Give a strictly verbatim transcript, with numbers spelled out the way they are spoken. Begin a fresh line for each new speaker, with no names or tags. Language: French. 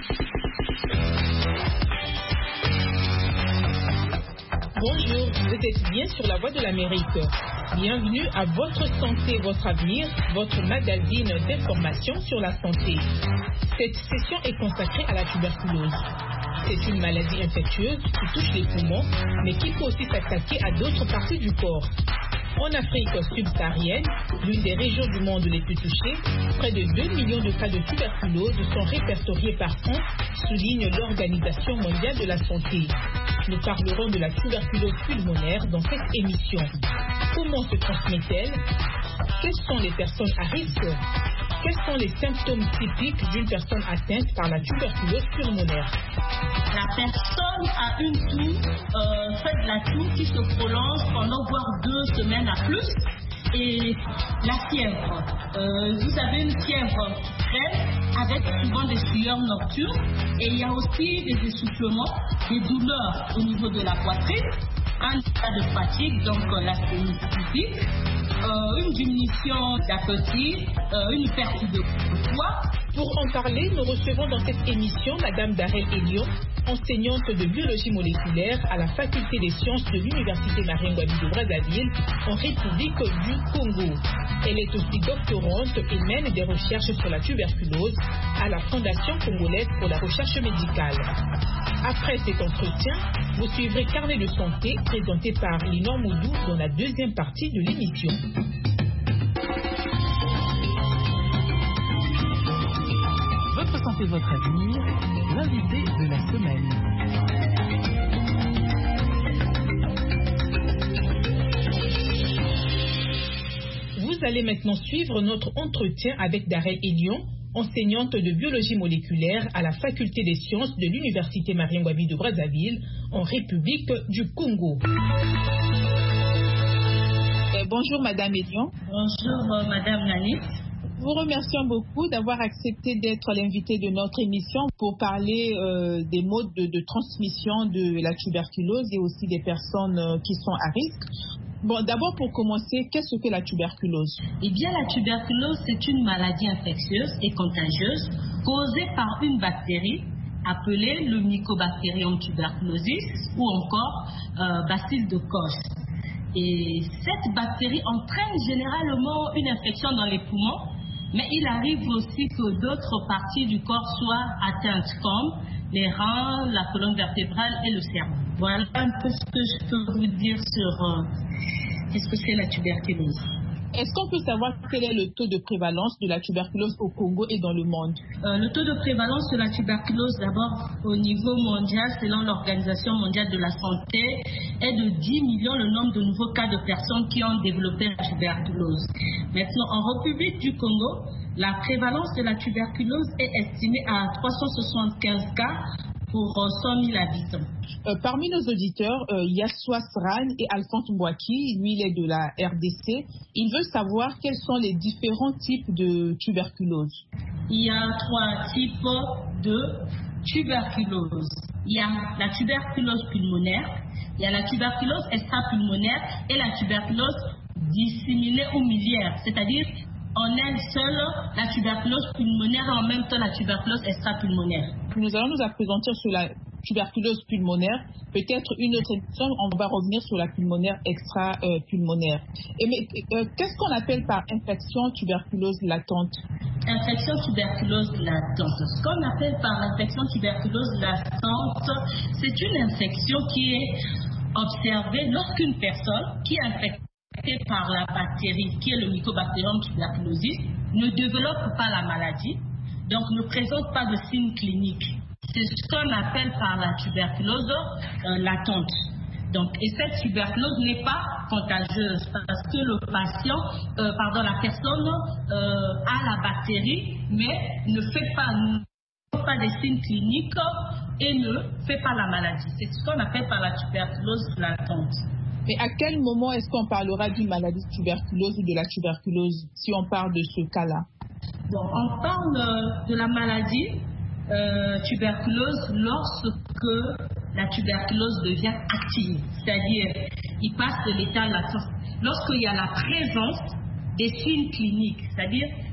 Bonjour, vous êtes bien sur la Voix de l'Amérique. Bienvenue à Votre Santé, Votre Avenir, votre magazine d'information sur la santé. Cette session est consacrée à la tuberculose. C'est une maladie infectieuse qui touche les poumons, mais qui peut aussi s'attaquer à d'autres parties du corps. En Afrique subsaharienne, l'une des régions du monde les plus touchées, près de deux millions de cas de tuberculose sont répertoriés par an, souligne l'Organisation mondiale de la santé. Nous parlerons de la tuberculose pulmonaire dans cette émission. Comment se transmet-elle? Quelles sont les personnes à risque? Quels sont les symptômes typiques d'une personne atteinte par la tuberculose pulmonaire?
La personne a une toux, euh, fait de la toux qui se prolonge pendant voire deux semaines à plus. Et la fièvre. Euh, vous avez une fièvre faible avec souvent des sueurs nocturnes. Et il y a aussi des essoufflements, des douleurs au niveau de la poitrine, un état de fatigue, donc euh, la physique, euh, une diminution d'appétit, euh, une perte de poids.
Pour en parler, nous recevons dans cette émission Madame Darel Elion, enseignante de biologie moléculaire à la faculté des sciences de l'Université Marien-Ngouabi de Brazzaville, en République du Congo. Elle est aussi doctorante et mène des recherches sur la tuberculose à la Fondation congolaise pour la recherche médicale. Après cet entretien, vous suivrez Carnet de santé présenté par Linor Moudou dans la deuxième partie de l'émission.
Votre santé, votre avenir, l'invité de la semaine.
Vous allez maintenant suivre notre entretien avec Darel Elion, enseignante de biologie moléculaire à la faculté des sciences de l'Université Marien-Ngouabi de Brazzaville, en République du Congo. Euh, bonjour Madame Elion.
Bonjour euh, Madame Nani.
Vous remercions beaucoup d'avoir accepté d'être l'invité de notre émission pour parler euh, des modes de, de transmission de la tuberculose et aussi des personnes euh, qui sont à risque. Bon, d'abord pour commencer, qu'est-ce que la tuberculose?
Eh bien, la tuberculose, c'est une maladie infectieuse et contagieuse causée par une bactérie appelée le Mycobacterium tuberculosis ou encore euh, bacille de Koch. Et cette bactérie entraîne généralement une infection dans les poumons, mais il arrive aussi que d'autres parties du corps soient atteintes, comme les reins, la colonne vertébrale et le cerveau. Voilà un peu ce que je peux vous dire sur euh, qu'est-ce que c'est la tuberculose.
Est-ce qu'on peut savoir quel est le taux de prévalence de la tuberculose au Congo et dans le monde?
euh, Le taux de prévalence de la tuberculose, d'abord au niveau mondial, selon l'Organisation mondiale de la santé, est de dix millions le nombre de nouveaux cas de personnes qui ont développé la tuberculose. Maintenant, en République du Congo, la prévalence de la tuberculose est estimée à trois cent soixante-quinze cas pour cent mille habitants.
Euh, parmi nos auditeurs, euh, il y a Swasran et Alphonse Mbouaki, lui il est de la R D C. Il veut savoir quels sont les différents types de tuberculose.
Il y a trois types de tuberculose. Il y a la tuberculose pulmonaire, il y a la tuberculose extrapulmonaire et la tuberculose disséminée ou miliaire, c'est-à-dire en elle seule la tuberculose pulmonaire et en même temps la tuberculose extrapulmonaire.
Nous allons nous appesantir sur la tuberculose pulmonaire. Peut-être une autre émission, on va revenir sur la pulmonaire extra-pulmonaire. Et mais euh, qu'est-ce qu'on appelle par infection tuberculose latente?
Infection tuberculose latente. Ce qu'on appelle par infection tuberculose latente, c'est une infection qui est observée lorsqu'une personne qui est infectée par la bactérie qui est le Mycobacterium tuberculosis ne développe pas la maladie, donc ne présente pas de signes cliniques. C'est ce qu'on appelle par la tuberculose euh, latente. Donc, et cette tuberculose n'est pas contagieuse parce que le patient, euh, pardon, la personne euh, a la bactérie mais ne fait pas, ne fait pas des signes cliniques et ne fait pas la maladie. C'est ce qu'on appelle par la tuberculose latente.
Mais à quel moment est-ce qu'on parlera d'une maladie de tuberculose ou de la tuberculose si on parle de ce cas-là?
Bon, on parle de la maladie euh, tuberculose lorsque la tuberculose devient active, c'est-à-dire il passe de l'état latent. Lorsqu'il y a la présence des signes cliniques, c'est-à-dire